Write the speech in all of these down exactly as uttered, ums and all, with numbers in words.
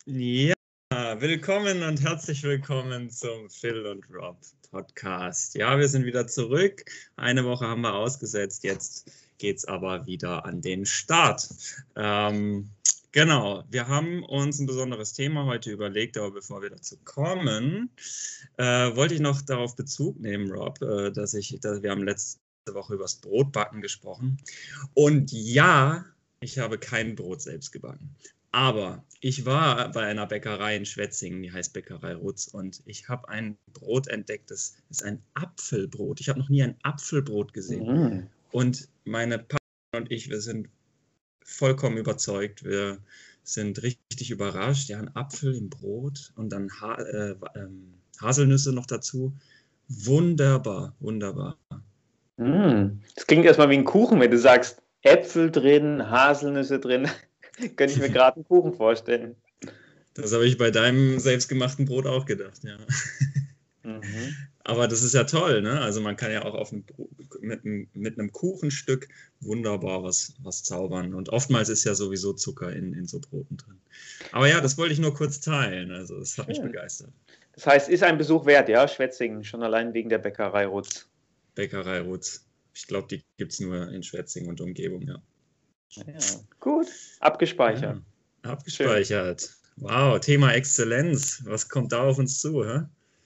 Ja, willkommen und herzlich willkommen zum Phil und Rob Podcast. Ja, wir sind wieder zurück. Eine Woche haben wir ausgesetzt. Jetzt geht es aber wieder an den Start. Ähm, genau, wir haben uns ein besonderes Thema heute überlegt, aber bevor wir dazu kommen, äh, wollte ich noch darauf Bezug nehmen, Rob, äh, dass ich, dass wir haben letzte Woche über das Brotbacken gesprochen. Und ja, ich habe kein Brot selbst gebacken. Aber ich war bei einer Bäckerei in Schwetzingen, die heißt Bäckerei Rutz, und ich habe ein Brot entdeckt, das ist ein Apfelbrot. Ich habe noch nie ein Apfelbrot gesehen. Mhm. Und meine Partnerin und ich, wir sind vollkommen überzeugt. Wir sind richtig überrascht. Ja, ein Apfel im Brot und dann ha äh, ähm, Haselnüsse noch dazu. Wunderbar, wunderbar. Mhm. Das klingt erstmal wie ein Kuchen, wenn du sagst, Äpfel drin, Haselnüsse drin. Könnte ich mir gerade einen Kuchen vorstellen. Das habe ich bei deinem selbstgemachten Brot auch gedacht, ja. Mhm. Aber das ist ja toll, ne? Also man kann ja auch auf ein, mit, mit einem Kuchenstück wunderbar was, was zaubern. Und oftmals ist ja sowieso Zucker in, in so Broten drin. Aber ja, das wollte ich nur kurz teilen. Also das hat mich Schön. begeistert. Das heißt, ist ein Besuch wert, ja, Schwetzingen, schon allein wegen der Bäckerei Rutz. Bäckerei Rutz. Ich glaube, die gibt es nur in Schwetzingen und Umgebung, ja. Ja, gut, abgespeichert. Ja, abgespeichert. Schön. Wow, Thema Exzellenz. Was kommt da auf uns zu, hä?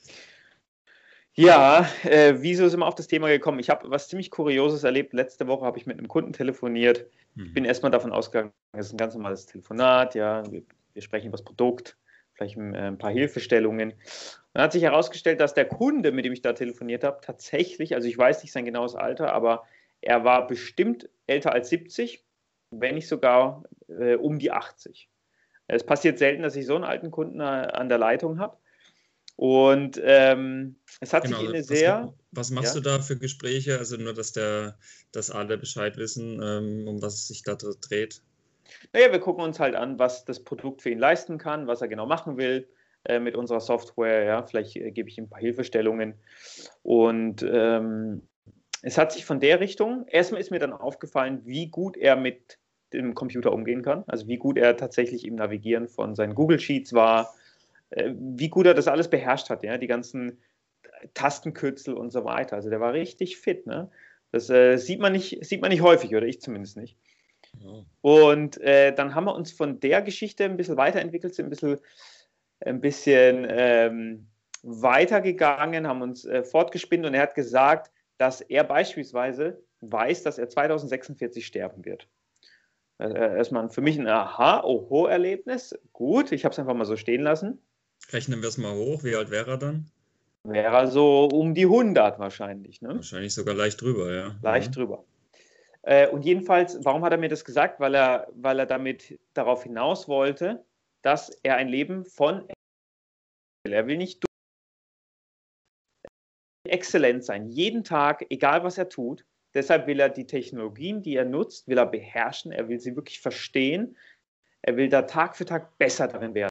Ja, äh, wieso sind wir auf das Thema gekommen? Ich habe was ziemlich Kurioses erlebt. Letzte Woche habe ich mit einem Kunden telefoniert. Ich bin erstmal davon ausgegangen, es ist ein ganz normales Telefonat. Ja, wir, wir sprechen über das Produkt, vielleicht ein, ein paar Hilfestellungen. Dann hat sich herausgestellt, dass der Kunde, mit dem ich da telefoniert habe, tatsächlich, also ich weiß nicht sein genaues Alter, aber er war bestimmt älter als siebzig, wenn nicht sogar äh, um die achtzig. Es passiert selten, dass ich so einen alten Kunden an der Leitung habe. Und ähm, es hat genau, sich in eine was, sehr... Was machst ja? du da für Gespräche? Also nur, dass, der, dass alle Bescheid wissen, ähm, um was es sich da dreht? Naja, wir gucken uns halt an, was das Produkt für ihn leisten kann, was er genau machen will äh, mit unserer Software. Ja, vielleicht äh, gebe ich ihm ein paar Hilfestellungen. Und ähm, es hat sich von der Richtung, erstmal ist mir dann aufgefallen, wie gut er mit dem Computer umgehen kann. Also wie gut er tatsächlich im Navigieren von seinen Google Sheets war, äh, wie gut er das alles beherrscht hat, ja, die ganzen Tastenkürzel und so weiter. Also der war richtig fit, ne? Das äh, sieht man nicht, sieht man nicht häufig, oder ich zumindest nicht. Oh. Und äh, dann haben wir uns von der Geschichte ein bisschen weiterentwickelt, sind ein bisschen, ein bisschen ähm, weitergegangen, haben uns äh, fortgespinnt und er hat gesagt, dass er beispielsweise weiß, dass er zweitausendsechsundvierzig sterben wird. Äh, erstmal für mich ein Aha-Oho-Erlebnis. Gut, ich habe es einfach mal so stehen lassen. Rechnen wir es mal hoch. Wie alt wäre er dann? Wäre er so um die hundert wahrscheinlich. Ne? Wahrscheinlich sogar leicht drüber, ja. Leicht mhm. drüber. Äh, und jedenfalls, warum hat er mir das gesagt? Weil er, weil er damit darauf hinaus wollte, dass er ein Leben von er will nicht exzellent sein, jeden Tag, egal was er tut. Deshalb will er die Technologien, die er nutzt, will er beherrschen, er will sie wirklich verstehen, er will da Tag für Tag besser darin werden.